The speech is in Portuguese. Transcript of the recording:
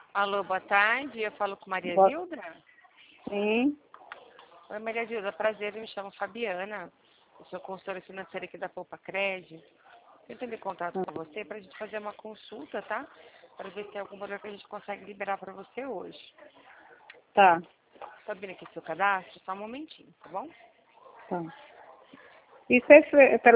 Alô, boa tarde. Eu falo com Maria Boa... Zilda. Sim, Oi, Maria Zilda. Prazer, eu me chamo Fabiana. Eu sou consultora financeira aqui da Poupa Cred. Eu tenho contato com você para a gente fazer uma consulta, tá? Para ver se tem algum valor que a gente consegue liberar para você hoje. tá, Tá abrindo aqui seu cadastro? Só um momentinho, tá bom? tá. Isso é pela